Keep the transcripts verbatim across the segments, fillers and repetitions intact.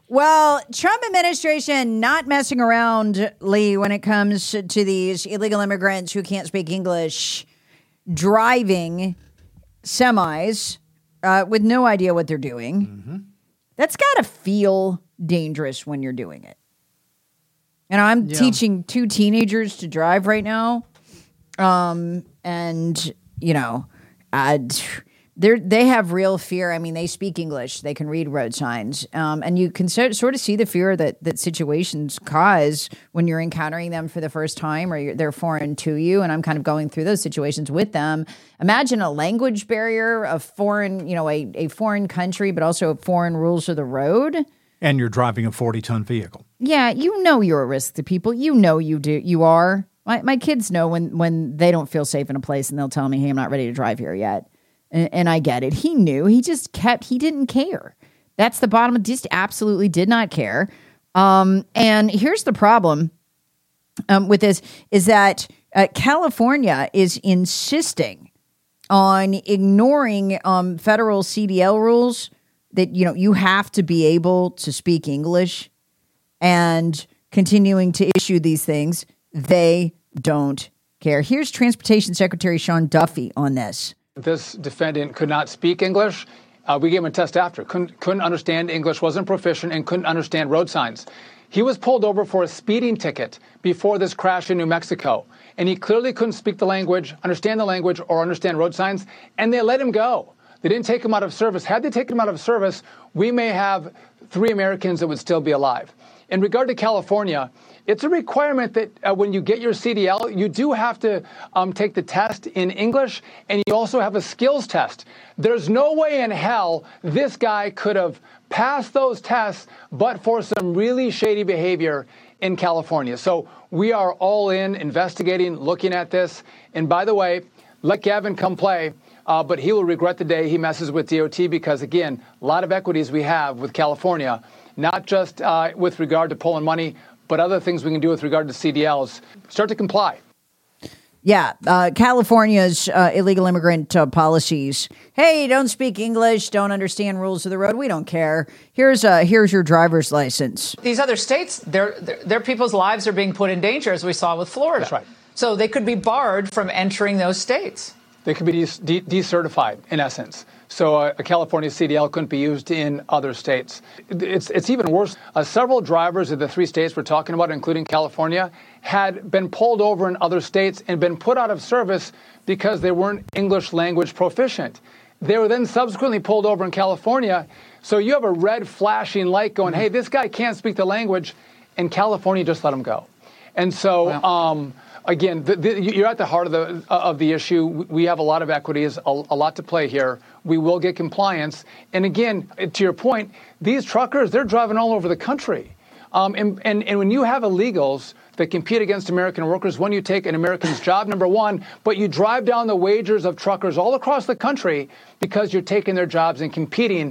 Well, Trump administration not messing around, Lee, when it comes to these illegal immigrants who can't speak English driving semis uh, with no idea what they're doing. Mm-hmm. That's got to feel dangerous when you're doing it. And I'm yeah. teaching two teenagers to drive right now. Um, and, you know, uh, they they have real fear. I mean, they speak English. They can read road signs. Um, and you can so, sort of see the fear that, that situations cause when you're encountering them for the first time or you're, they're foreign to you. And I'm kind of going through those situations with them. Imagine a language barrier, a foreign, you know, a, a foreign country, but also foreign rules of the road. And you're driving a forty-ton vehicle. Yeah, you know you're a risk to people. You know you do. You are. My my kids know when, when they don't feel safe in a place and they'll tell me, hey, I'm not ready to drive here yet. And, and I get it. He knew. He just kept, he didn't care. That's the bottom. Just absolutely did not care. Um, and here's the problem um, with this is that uh, California is insisting on ignoring um, federal C D L rules that, you know, you have to be able to speak English and continuing to issue these things. They don't care. Here's Transportation Secretary Sean Duffy on this. This defendant could not speak English. Uh, we gave him a test after. Couldn't, couldn't understand English, wasn't proficient, and couldn't understand road signs. He was pulled over for a speeding ticket before this crash in New Mexico. And he clearly couldn't speak the language, understand the language, or understand road signs. And they let him go. They didn't take him out of service. Had they taken him out of service, we may have three Americans that would still be alive. In regard to California, it's a requirement that uh, when you get your C D L, you do have to um, take the test in English, and you also have a skills test. There's no way in hell this guy could have passed those tests but for some really shady behavior in California. So we are all in, investigating, looking at this. And by the way, let Gavin come play, uh, but he will regret the day he messes with D O T because, again, a lot of equities we have with California, not just uh, with regard to pulling money, but other things we can do with regard to C D Ls. Start to comply. Yeah, uh, California's uh, illegal immigrant uh, policies. Hey, don't speak English, don't understand rules of the road. We don't care. Here's uh, here's your driver's license. These other states, their, their their people's lives are being put in danger, as we saw with Florida. That's right. So they could be barred from entering those states. They could be de- decertified, in essence. So uh, a California C D L couldn't be used in other states. It's it's even worse. Uh, several drivers of the three states we're talking about, including California, had been pulled over in other states and been put out of service because they weren't English language proficient. They were then subsequently pulled over in California. So you have a red flashing light going, hey, this guy can't speak the language, and California just let him go. And so... Wow. Um, Again, the, the, you're at the heart of the of the issue. We have a lot of equities, a, a lot to play here. We will get compliance. And again, to your point, these truckers, they're driving all over the country. Um, and, and, and when you have illegals that compete against American workers, when you take an American's job, number one, but you drive down the wages of truckers all across the country because you're taking their jobs and competing.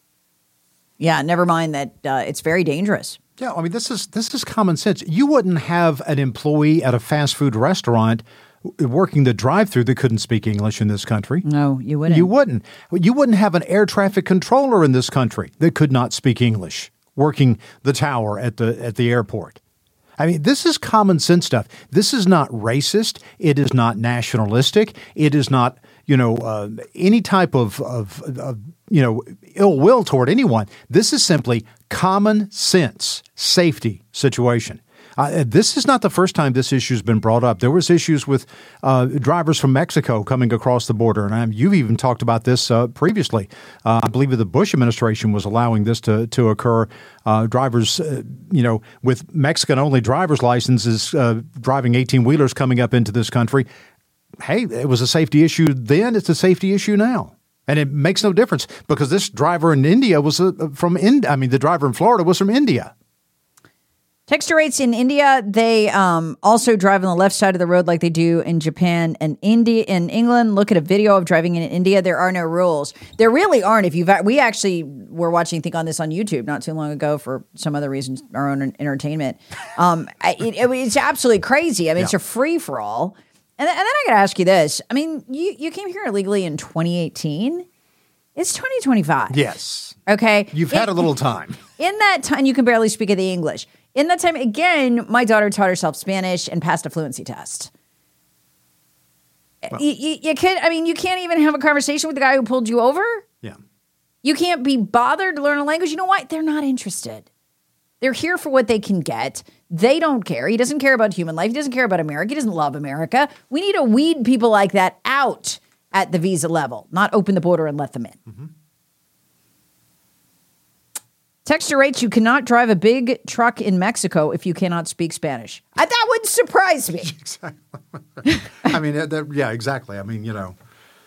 Yeah, never mind that uh, it's very dangerous. Yeah, I mean, this is this is common sense. You wouldn't have an employee at a fast food restaurant working the drive-thru that couldn't speak English in this country. No, you wouldn't. You wouldn't. You wouldn't have an air traffic controller in this country that could not speak English working the tower at the at the airport. I mean, this is common sense stuff. This is not racist. It is not nationalistic. It is not, you know, uh, any type of, of, of, you know, ill will toward anyone. This is simply common sense safety situation. Uh, this is not the first time this issue has been brought up. There was issues with uh, drivers from Mexico coming across the border, and um, you've even talked about this uh, previously. Uh, I believe the Bush administration was allowing this to to occur. Uh, drivers, uh, you know, with Mexican-only driver's licenses, uh, driving eighteen-wheelers coming up into this country. Hey, it was a safety issue then. It's a safety issue now. And it makes no difference because this driver in India was uh, from India. I mean, the driver in Florida was from India. Texture rates in India, they um, also drive on the left side of the road like they do in Japan and India. In England, look at a video of driving in India. There are no rules. There really aren't. If you've, we actually were watching, I think, on this on YouTube not too long ago for some other reasons, our own entertainment. Um, it, it, it's absolutely crazy. I mean, yeah. It's a free for all. And, and then I got to ask you this. I mean, you, you came here illegally in twenty eighteen. It's twenty twenty-five. Yes. Okay. You've had It- a little time. In that time, you can barely speak the English. In that time, again, my daughter taught herself Spanish and passed a fluency test. Well. you, you, you could, I mean, you can't even have a conversation with the guy who pulled you over. Yeah. You can't be bothered to learn a language. You know what? They're not interested. They're here for what they can get. They don't care. He doesn't care about human life. He doesn't care about America. He doesn't love America. We need to weed people like that out at the visa level, not open the border and let them in. Mm-hmm. Texter writes, you cannot drive a big truck in Mexico if you cannot speak Spanish. I, that wouldn't surprise me. Exactly. I mean, that, that, yeah, exactly. I mean, you know.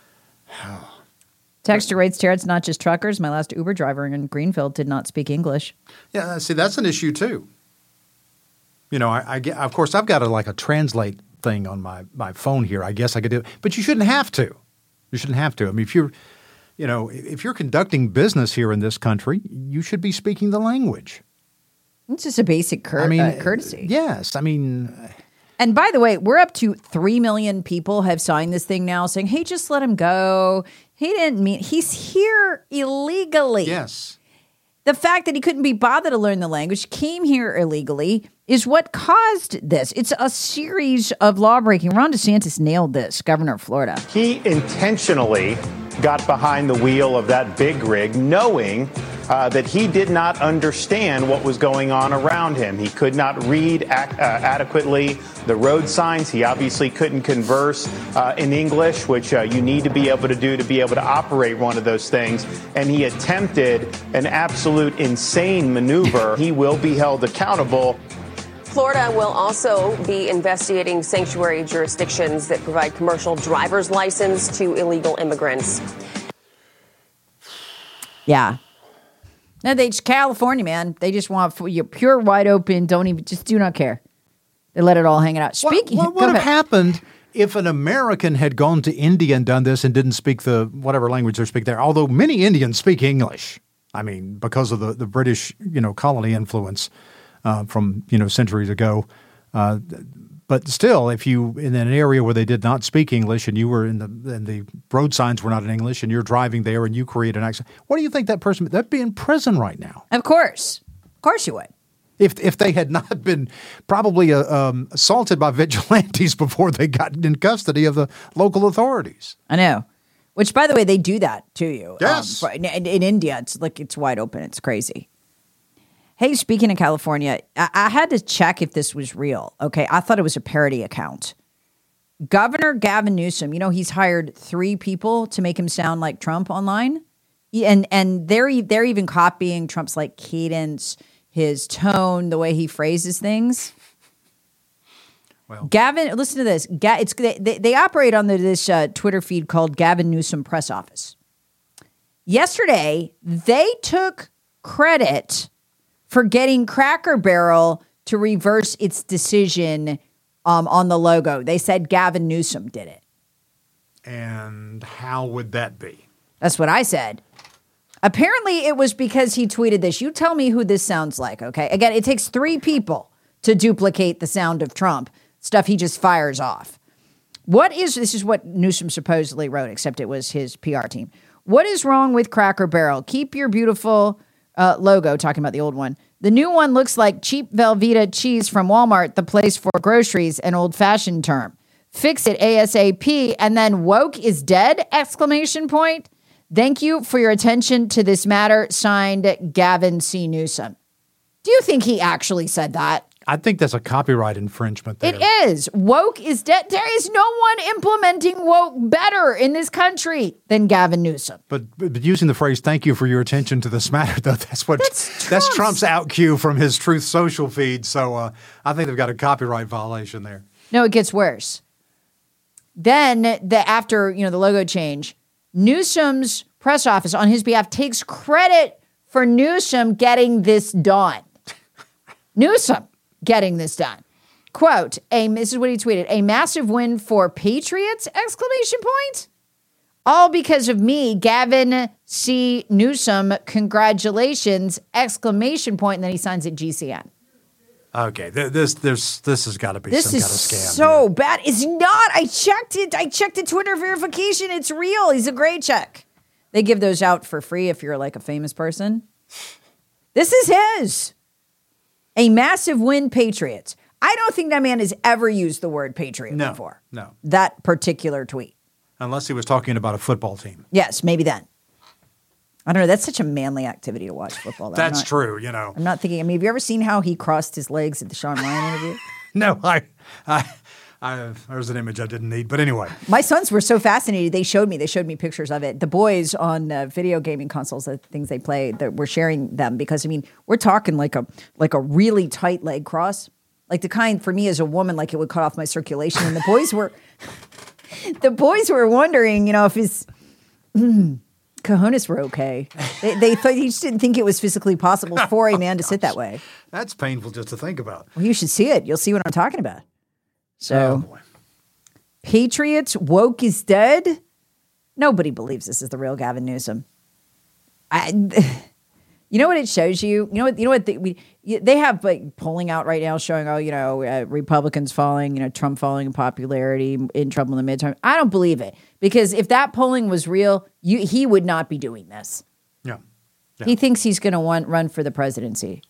Texter writes, Tara, it's not just truckers. My last Uber driver in Greenfield did not speak English. Yeah, see, that's an issue too. You know, I, I get, of course, I've got a, like a translate thing on my, my phone here. I guess I could do it, but you shouldn't have to. You shouldn't have to. I mean, if you're, you know, if you're conducting business here in this country, you should be speaking the language. It's just a basic cur- I mean, uh, courtesy. Yes, I mean. And by the way, we're up to three million people have signed this thing now saying, hey, just let him go. He didn't mean, he's here illegally. Yes. The fact that he couldn't be bothered to learn the language, came here illegally, is what caused this. It's a series of lawbreaking. Ron DeSantis nailed this, governor of Florida. He intentionally got behind the wheel of that big rig, knowing uh, that he did not understand what was going on around him. He could not read ac- uh, adequately the road signs. He obviously couldn't converse uh, in English, which uh, you need to be able to do to be able to operate one of those things. And he attempted an absolute insane maneuver. He will be held accountable. Florida will also be investigating sanctuary jurisdictions that provide commercial driver's license to illegal immigrants. Yeah. No, they just, California, man. They just want you pure, wide open. Don't even, just do not care. They let it all hang out. Speaking, what, what would have happened if an American had gone to India and done this and didn't speak the whatever language they speak there? Although many Indians speak English. I mean, because of the, the British, you know, colony influence. Uh, from, you know, centuries ago. Uh, but still, if you, in an area where they did not speak English and you were in the, and the road signs were not in English and you're driving there and you create an accent, what do you think that person, that'd be in prison right now? Of course. Of course you would. If if they had not been probably uh, um, assaulted by vigilantes before they got in custody of the local authorities. I know. Which, by the way, they do that to you. Yes. Um, in, in India, it's like, it's wide open. It's crazy. Hey, speaking of California, I, I had to check if this was real. Okay, I thought it was a parody account. Governor Gavin Newsom, you know, he's hired three people to make him sound like Trump online, and and they're they're even copying Trump's like cadence, his tone, the way he phrases things. Well, Gavin, listen to this. Ga, it's they, they operate on the, this uh, Twitter feed called Gavin Newsom Press Office. Yesterday, they took credit for getting Cracker Barrel to reverse its decision um, on the logo. They said Gavin Newsom did it. And how would that be? That's what I said. Apparently, it was because he tweeted this. You tell me who this sounds like, okay? Again, it takes three people to duplicate the sound of Trump, stuff he just fires off. What is, this is what Newsom supposedly wrote, except it was his P R team. What is wrong with Cracker Barrel? Keep your beautiful Uh, logo, talking about the old one. The new one looks like cheap Velveeta cheese from Walmart, the place for groceries, an old-fashioned term. Fix it ASAP, and then woke is dead, exclamation point. Thank you for your attention to this matter, signed Gavin C. Newsom. Do you think he actually said that? I think that's a copyright infringement there. It is. Woke is dead. There is no one implementing woke better in this country than Gavin Newsom. But, but using the phrase, thank you for your attention to this matter, though, that's what That's Trump's, that's Trump's out cue from his Truth Social feed. So uh, I think they've got a copyright violation there. No, it gets worse. Then the after, you know, the logo change, Newsom's press office on his behalf takes credit for Newsom getting this done. Newsom getting this done. Quote, a, this is what he tweeted, a massive win for Patriots, exclamation point. All because of me, Gavin C. Newsom, congratulations, exclamation point, and then he signs it G C N. Okay, th- this this this has got to be This some is kind of scam. so here. bad. It's not. I checked it. I checked the Twitter verification. It's real. He's a great check. They give those out for free if you're like a famous person. This is his. A massive win, Patriots. I don't think that man has ever used the word patriot no, before. No. That particular tweet. Unless he was talking about a football team. Yes, maybe then. I don't know. That's such a manly activity to watch football. That's not, true, you know. I'm not thinking. I mean, have you ever seen how he crossed his legs at the Sean Ryan interview? No, I, I, I, there's an image I didn't need. But anyway. My sons were so fascinated. They showed me. They showed me pictures of it. The boys on uh, video gaming consoles, the things they play, that we're sharing them because I mean, we're talking like a like a really tight leg cross, like the kind for me as a woman, like it would cut off my circulation. And the boys were, the boys were wondering, you know, if his mm, cojones were okay. They, they thought he just didn't think it was physically possible for a man to sit that way. That's painful just to think about. Well, you should see it. You'll see what I'm talking about. So, oh, boy. Patriots woke is dead. Nobody believes this is the real Gavin Newsom. I, you know what it shows you? You know what? You know what? They, we they have like polling out right now showing, oh, you know, uh, Republicans falling, you know, Trump falling in popularity, in trouble in the midterm. I don't believe it because if that polling was real, you, he would not be doing this. Yeah, yeah. He thinks he's going to want run for the presidency.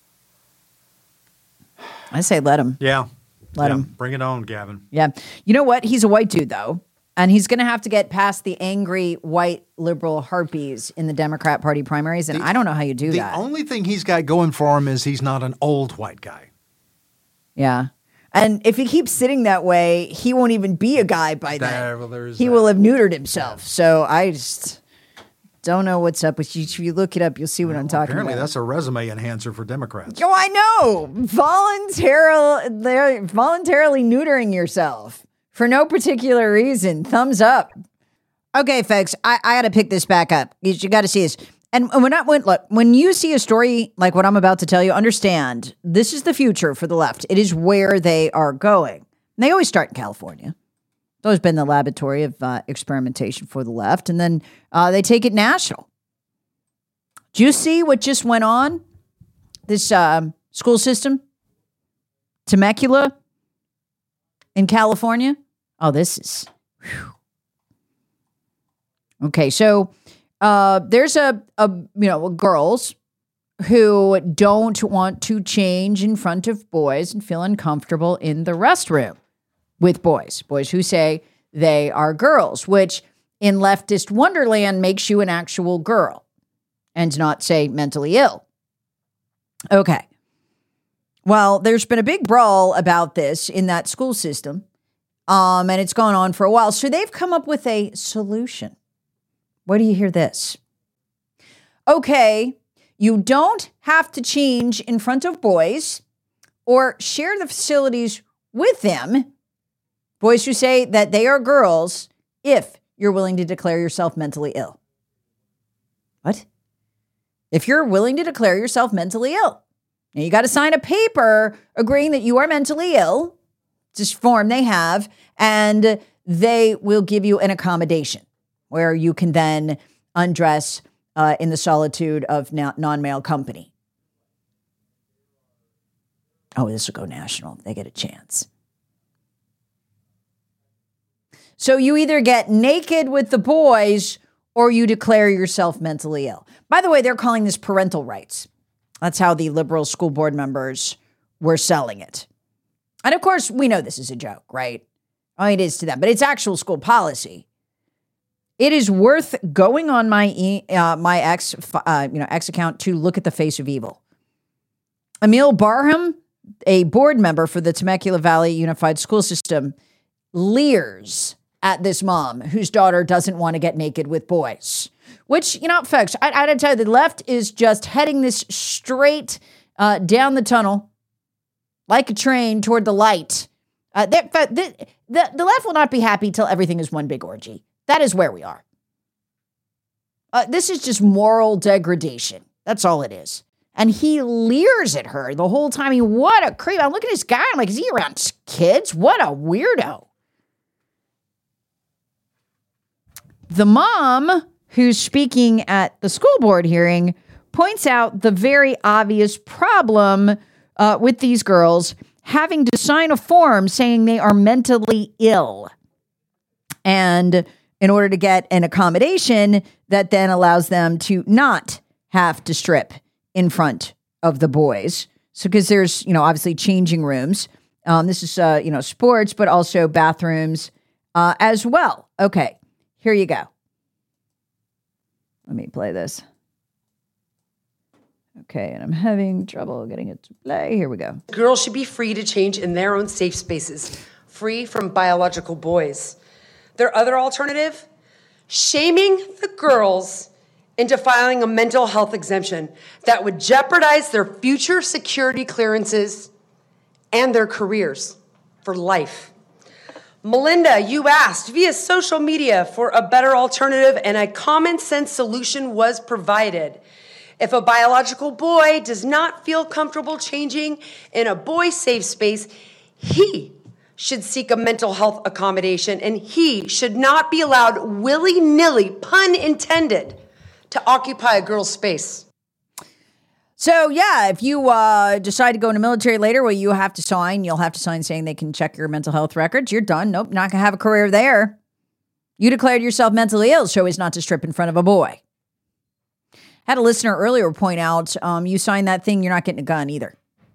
I say let him. Yeah. Let yeah. him. Bring it on, Gavin. Yeah. You know what? He's a white dude, though. And he's going to have to get past the angry white liberal harpies in the Democrat Party primaries. And the, I don't know how you do the that. The only thing he's got going for him is he's not an old white guy. Yeah. And if he keeps sitting that way, he won't even be a guy by then. There, well, there's he that. will have neutered himself. So I just don't know what's up with you. If you look it up, you'll see what well, I'm talking apparently about. Apparently that's a resume enhancer for Democrats. Oh, I know. Voluntarily, they're voluntarily neutering yourself for no particular reason. Thumbs up. Okay, folks, I, I got to pick this back up. You, you got to see this. And when I when look, when you see a story like what I'm about to tell you, understand this is the future for the left. It is where they are going. And they always start in California. It's always been the laboratory of uh, experimentation for the left. And then uh, they take it national. Do you see what just went on? This uh, school system? Temecula in California? Oh, this is... Whew. Okay, so uh, there's a, a, you know, girls who don't want to change in front of boys and feel uncomfortable in the restroom with boys. Boys who say they are girls, which in leftist wonderland makes you an actual girl and not say mentally ill. Okay. Well, there's been a big brawl about this in that school system, um, and it's gone on for a while. So they've come up with a solution. Where do you hear this? Okay, you don't have to change in front of boys or share the facilities with them, boys who say that they are girls, if you're willing to declare yourself mentally ill. What? If you're willing to declare yourself mentally ill. Now you got to sign a paper agreeing that you are mentally ill, this form they have, and they will give you an accommodation where you can then undress uh, in the solitude of na- non-male company. Oh, this will go national. They get a chance. So you either get naked with the boys or you declare yourself mentally ill. By the way, they're calling this parental rights. That's how the liberal school board members were selling it. And of course, we know this is a joke, right? Oh, it is to them, but it's actual school policy. It is worth going on my e, uh, my ex uh, you know ex account to look at the face of evil. Emil Barham, a board member for the Temecula Valley Unified School System, leers at this mom whose daughter doesn't want to get naked with boys. Which, you know, folks, I, I gotta tell you, the left is just heading this straight uh, down the tunnel like a train toward the light. Uh, the, the, the, the left will not be happy till everything is one big orgy. That is where we are. Uh, this is just moral degradation. That's all it is. And he leers at her the whole time. He, what a creep. I'm looking at this guy. I'm like, is he around kids? What a weirdo. The mom who's speaking at the school board hearing points out the very obvious problem uh, with these girls having to sign a form saying they are mentally ill. And in order to get an accommodation that then allows them to not have to strip in front of the boys. So, because there's, you know, obviously changing rooms. Um, this is, uh, you know, sports, but also bathrooms uh, as well. Okay, here you go. Let me play this. Okay, and I'm having trouble getting it to play. Here we go. Girls should be free to change in their own safe spaces, free from biological boys. Their other alternative? Shaming the girls into filing a mental health exemption that would jeopardize their future security clearances and their careers for life. Melinda, you asked via social media for a better alternative, and a common sense solution was provided. If a biological boy does not feel comfortable changing in a boy safe space, he should seek a mental health accommodation, and he should not be allowed willy-nilly, pun intended, to occupy a girl's space. So, yeah, if you uh, decide to go into military later, well, you have to sign. You'll have to sign saying they can check your mental health records. You're done. Nope, not going to have a career there. You declared yourself mentally ill, so as not to strip in front of a boy. Had a listener earlier point out, um, you signed that thing, you're not getting a gun either.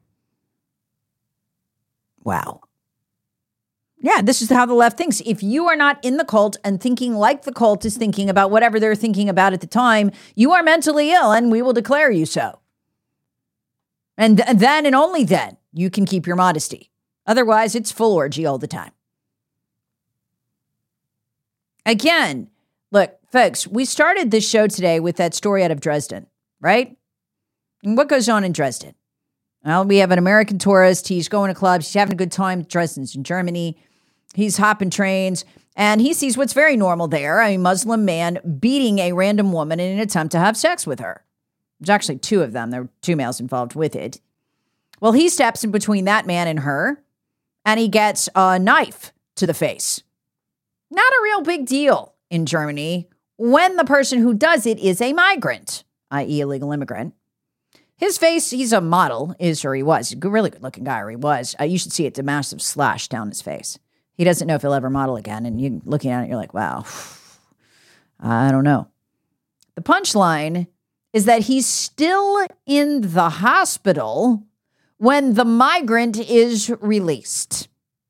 Wow. Yeah, this is how the left thinks. If you are not in the cult and thinking like the cult is thinking about whatever they're thinking about at the time, you are mentally ill and we will declare you so. And th- then and only then you can keep your modesty. Otherwise, it's full orgy all the time. Again, look, folks, we started this show today with that story out of Dresden, right? And what goes on in Dresden? Well, we have an American tourist. He's going to clubs. He's having a good time. Dresden's in Germany. He's hopping trains, and he sees what's very normal there, a Muslim man beating a random woman in an attempt to have sex with her. There's actually two of them. There were two males involved with it. Well, he steps in between that man and her, and he gets a knife to the face. Not a real big deal in Germany when the person who does it is a migrant, that is illegal immigrant. His face, he's a model, is or he was. A really good-looking guy, or he was. Uh, you should see it, a massive slash down his face. He doesn't know if he'll ever model again, and you looking at it, you're like, wow, I don't know. The punchline is that he's still in the hospital when the migrant is released.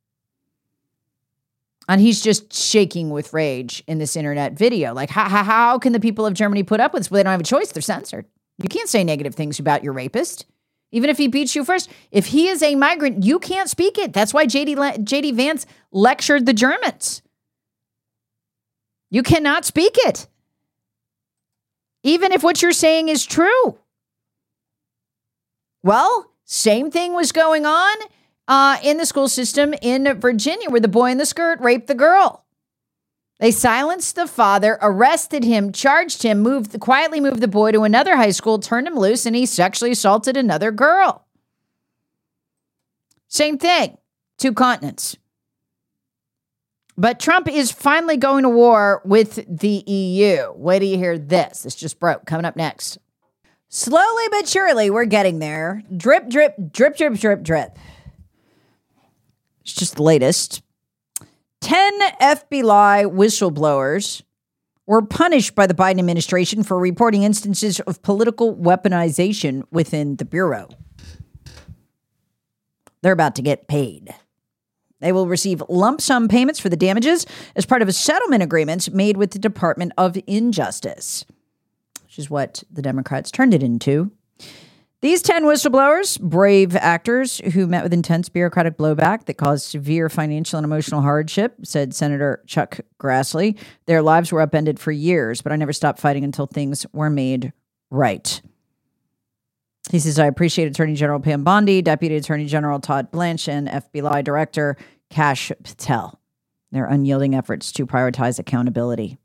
And he's just shaking with rage in this internet video. Like, how, how, how can the people of Germany put up with this? Well, they don't have a choice. They're censored. You can't say negative things about your rapist, even if he beats you first. If he is a migrant, you can't speak it. That's why J D, Le- J D Vance lectured the Germans. You cannot speak it, even if what you're saying is true. Well, same thing was going on uh, in the school system in Virginia, where the boy in the skirt raped the girl. They silenced the father, arrested him, charged him, moved quietly moved the boy to another high school, turned him loose, and he sexually assaulted another girl. Same thing, two continents. But Trump is finally going to war with the E U. Wait till you hear this. This just broke. Coming up next. Slowly but surely, we're getting there. Drip, drip, drip, drip, drip, drip. It's just the latest. ten F B I whistleblowers were punished by the Biden administration for reporting instances of political weaponization within the Bureau. They're about to get paid. They will receive lump sum payments for the damages as part of a settlement agreement made with the Department of Injustice, which is what the Democrats turned it into. These ten whistleblowers, brave actors who met with intense bureaucratic blowback that caused severe financial and emotional hardship, said Senator Chuck Grassley. Their lives were upended for years, but I never stopped fighting until things were made right. He says, I appreciate Attorney General Pam Bondi, Deputy Attorney General Todd Blanche, and F B I Director Kash Patel, their unyielding efforts to prioritize accountability.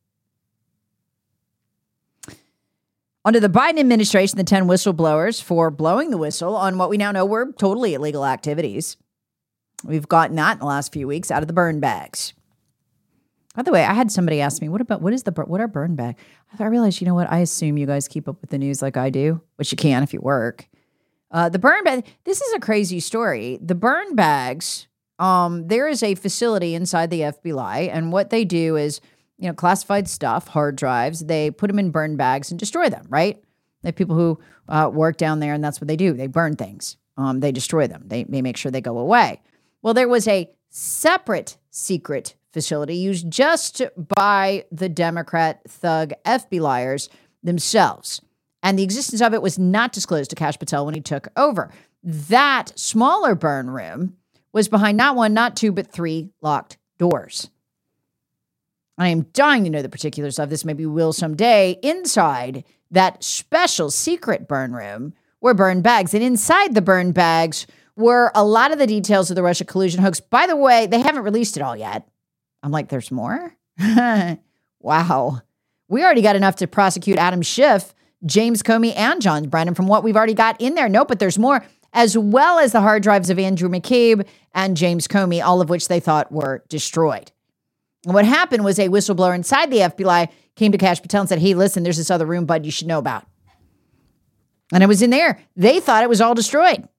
Under the Biden administration, the ten whistleblowers for blowing the whistle on what we now know were totally illegal activities. We've gotten that in the last few weeks out of the burn bags. By the way, I had somebody ask me, what about, what is the, what are burn bags? I realized, you know what? I assume you guys keep up with the news like I do, which you can if you work. Uh, the burn bag, this is a crazy story. The burn bags, um, there is a facility inside the F B I, and what they do is you know, classified stuff, hard drives. They put them in burn bags and destroy them, right? They have people who uh, work down there, and that's what they do. They burn things. Um, they destroy them. They, they make sure they go away. Well, there was a separate secret facility used just by the Democrat thug F B Iers themselves. And the existence of it was not disclosed to Kash Patel when he took over. That smaller burn room was behind not one, not two, but three locked doors. I am dying to know the particulars of this. Maybe we will someday. Inside that special secret burn room were burn bags. And inside the burn bags were a lot of the details of the Russia collusion hoax. By the way, they haven't released it all yet. I'm like, there's more? Wow. We already got enough to prosecute Adam Schiff, James Comey, and John Brennan from what we've already got in there. No, but there's more, as well as the hard drives of Andrew McCabe and James Comey, all of which they thought were destroyed. And what happened was a whistleblower inside the F B I came to Kash Patel and said, hey, listen, there's this other room, bud, you should know about. And it was in there. They thought it was all destroyed.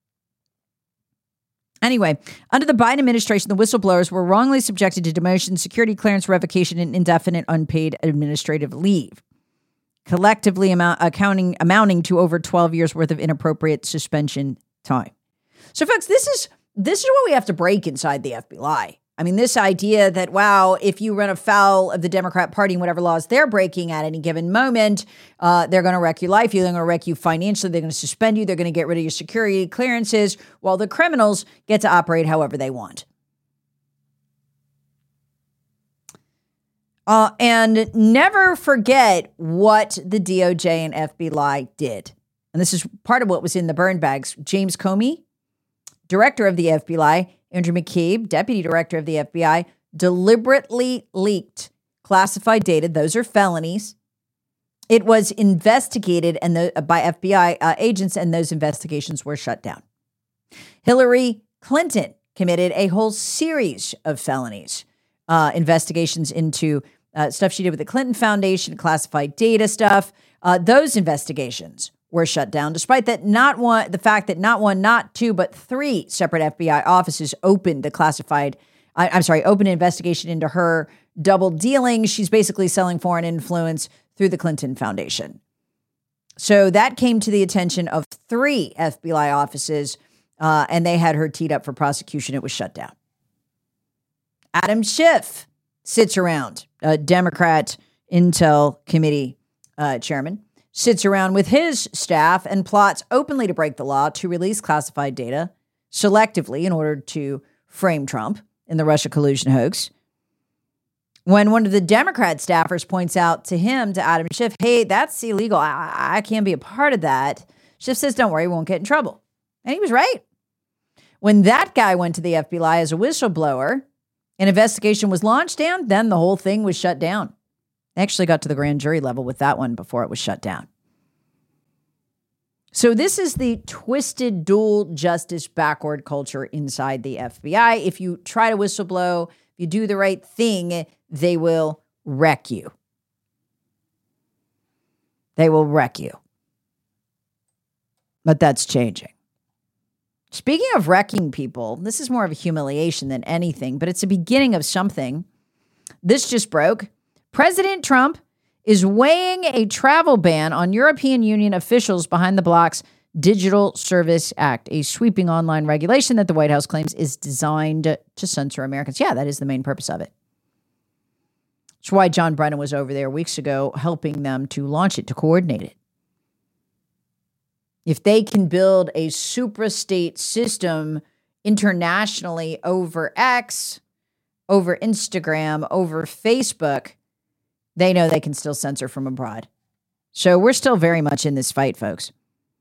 Anyway, under the Biden administration, the whistleblowers were wrongly subjected to demotion, security clearance revocation, and indefinite unpaid administrative leave, collectively amount, accounting, amounting to over twelve years worth of inappropriate suspension time. So, folks, this is this is what we have to break inside the F B I. I mean, this idea that, wow, if you run afoul of the Democrat Party and whatever laws they're breaking at any given moment, uh, they're going to wreck your life. They're going to wreck you financially. They're going to suspend you. They're going to get rid of your security clearances while the criminals get to operate however they want. Uh, and never forget what the D O J and F B I did. And this is part of what was in the burn bags. James Comey, director of the F B I, Andrew McCabe, deputy director of the F B I, deliberately leaked classified data. Those are felonies. It was investigated and the, by F B I uh, agents, and those investigations were shut down. Hillary Clinton committed a whole series of felonies, uh, investigations into uh, stuff she did with the Clinton Foundation, classified data stuff. Uh, those investigations were shut down, despite that not one, the fact that not one, not two, but three separate F B I offices opened the classified, I, I'm sorry, opened an investigation into her double dealing. She's basically selling foreign influence through the Clinton Foundation. So that came to the attention of three F B I offices, uh, and they had her teed up for prosecution. It was shut down. Adam Schiff sits around, a Democrat Intel Committee uh, chairman, sits around with his staff and plots openly to break the law to release classified data selectively in order to frame Trump in the Russia collusion hoax. When one of the Democrat staffers points out to him, to Adam Schiff, hey, that's illegal. I, I can't be a part of that. Schiff says, don't worry, we won't get in trouble. And he was right. When that guy went to the F B I as a whistleblower, an investigation was launched, and then the whole thing was shut down. Actually got to the grand jury level with that one before it was shut down. So this is the twisted dual justice backward culture inside the F B I. If you try to whistleblow, if you do the right thing, they will wreck you. They will wreck you. But that's changing. Speaking of wrecking people, this is more of a humiliation than anything, but it's the beginning of something. This just broke. President Trump is weighing a travel ban on European Union officials behind the bloc's Digital Service Act, a sweeping online regulation that the White House claims is designed to censor Americans. Yeah, that is the main purpose of it. That's why John Brennan was over there weeks ago helping them to launch it, to coordinate it. If they can build a suprastate system internationally over X, over Instagram, over Facebook, they know they can still censor from abroad. So we're still very much in this fight, folks.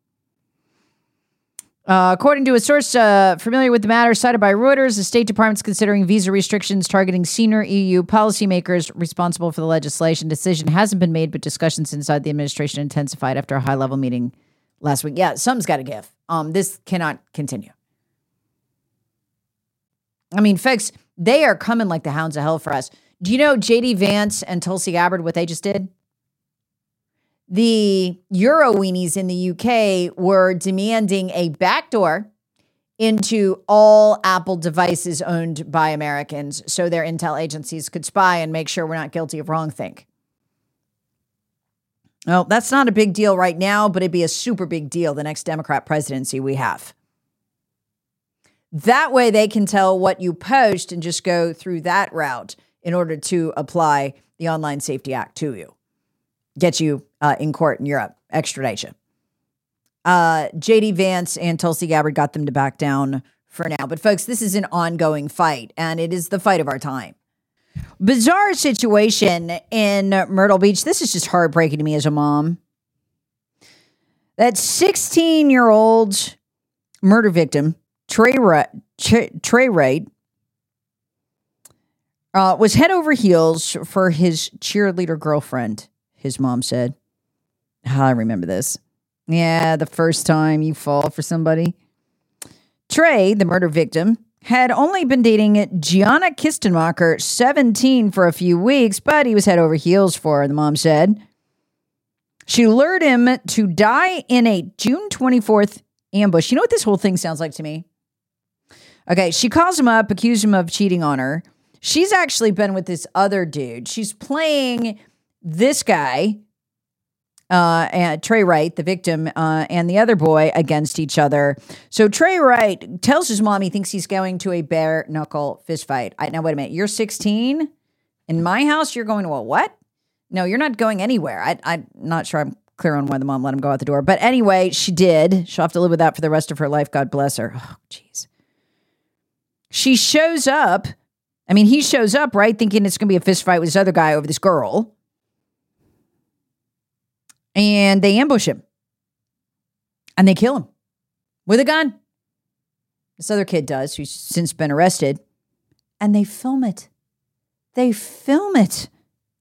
Uh, according to a source uh, familiar with the matter cited by Reuters, the State Department's considering visa restrictions targeting senior E U policymakers responsible for the legislation. Decision hasn't been made, but discussions inside the administration intensified after a high-level meeting last week. Yeah, something's got to give. Um, this cannot continue. I mean, folks, they are coming like the hounds of hell for us. Do you know J D Vance and Tulsi Gabbard, what they just did? The Euro weenies in the U K were demanding a backdoor into all Apple devices owned by Americans so their intel agencies could spy and make sure we're not guilty of wrongthink. Well, that's not a big deal right now, but it'd be a super big deal the next Democrat presidency we have. That way they can tell what you post and just go through that route in order to apply the Online Safety Act to you. Get you uh, in court in Europe, extradition. Uh, J D Vance and Tulsi Gabbard got them to back down for now. But folks, this is an ongoing fight, and it is the fight of our time. Bizarre situation in Myrtle Beach. This is just heartbreaking to me as a mom. That sixteen-year-old murder victim, Trey, Ra- Ch- Trey Wright, uh, was head over heels for his cheerleader girlfriend, his mom said. Oh, I remember this. Yeah, the first time you fall for somebody. Trey, the murder victim, had only been dating Gianna Kistenmacher, seventeen, for a few weeks, but he was head over heels for her, the mom said. She lured him to die in a June twenty-fourth ambush. You know what this whole thing sounds like to me? Okay, she calls him up, accused him of cheating on her. She's actually been with this other dude. She's playing this guy, Uh, and Trey Wright, the victim, uh, and the other boy against each other. So Trey Wright tells his mom he thinks he's going to a bare knuckle fist fight. I, now, wait a minute. You're sixteen? In my house, you're going to a what? No, you're not going anywhere. I, I'm not sure I'm clear on why the mom let him go out the door. But anyway, she did. She'll have to live with that for the rest of her life. God bless her. Oh, jeez. She shows up. I mean, he shows up, right, thinking it's going to be a fist fight with this other guy over this girl. And they ambush him. And they kill him with a gun. This other kid does, who's since been arrested. And they film it. They film it.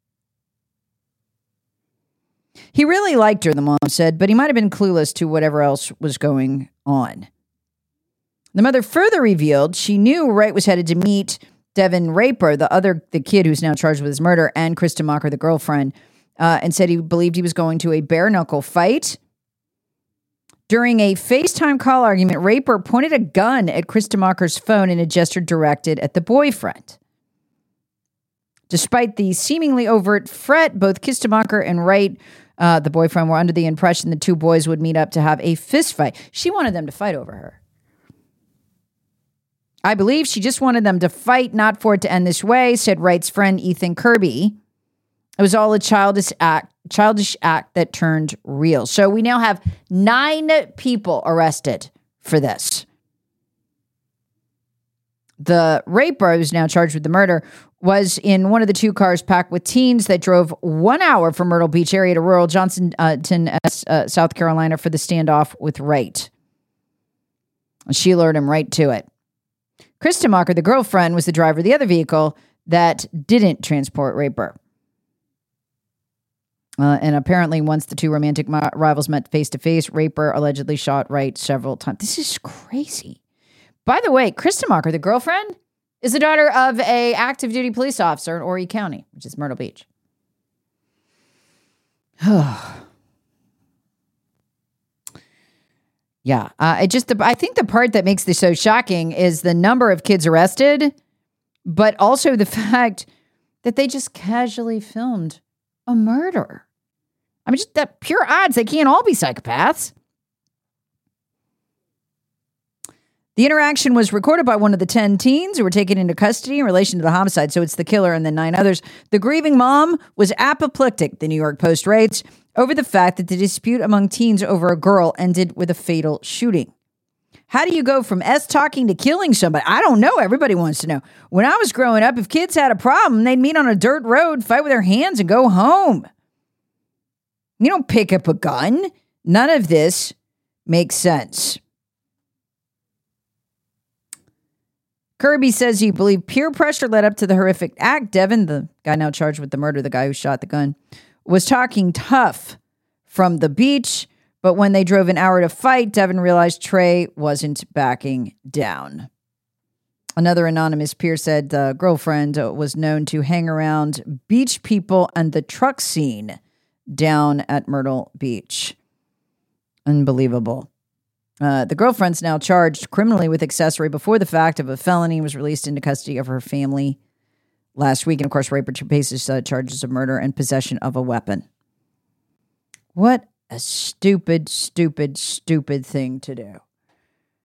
He really liked her, the mom said, but he might have been clueless to whatever else was going on. The mother further revealed she knew Wright was headed to meet Devin Raper, the other the kid who's now charged with his murder, and Kistenmacher, the girlfriend, Uh, and said he believed he was going to a bare-knuckle fight. During a FaceTime call argument, Raper pointed a gun at Kistenmacher's phone in a gesture directed at the boyfriend. Despite the seemingly overt threat, both Kistenmacher and Wright, uh, the boyfriend, were under the impression the two boys would meet up to have a fist fight. She wanted them to fight over her. I believe she just wanted them to fight, not for it to end this way, said Wright's friend Ethan Kirby. It was all a childish act, childish act that turned real. So we now have nine people arrested for this. The raper, who's now charged with the murder, was in one of the two cars packed with teens that drove one hour from Myrtle Beach area to rural Johnston, uh, South Carolina for the standoff with Wright. She lured him right to it. Kistenmacher, the girlfriend, was the driver of the other vehicle that didn't transport Raper. Uh, and apparently, once the two romantic ma- rivals met face-to-face, Raper allegedly shot Wright several times. This is crazy. By the way, Kistenmacher, the girlfriend, is the daughter of a active duty police officer in Horry County, which is Myrtle Beach. yeah, uh, it just the, I think the part that makes this so shocking is the number of kids arrested, but also the fact that they just casually filmed a murder. I mean, just that pure odds. They can't all be psychopaths. The interaction was recorded by one of the ten teens who were taken into custody in relation to the homicide. So it's the killer and then nine others. The grieving mom was apoplectic, the New York Post writes, over the fact that the dispute among teens over a girl ended with a fatal shooting. How do you go from S talking to killing somebody? I don't know. Everybody wants to know. When I was growing up, if kids had a problem, they'd meet on a dirt road, fight with their hands, and go home. You don't pick up a gun. None of this makes sense. Kirby says he believed peer pressure led up to the horrific act. Devin, the guy now charged with the murder, the guy who shot the gun, was talking tough from the beach. But when they drove an hour to fight, Devin realized Trey wasn't backing down. Another anonymous peer said the girlfriend was known to hang around beach people and the truck scene down at Myrtle Beach. Unbelievable. Uh, the girlfriend's now charged criminally with accessory before the fact of a felony, was released into custody of her family last week. And, of course, Raper faces uh, charges of murder and possession of a weapon. What a stupid, stupid, stupid thing to do.